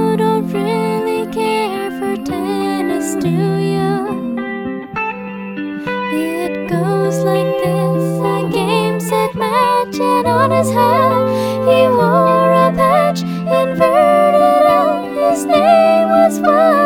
you don't really care for tennis, do you? It goes like this: a game, set, match, and on his hat he wore a patch inverted. His name was Wyatt.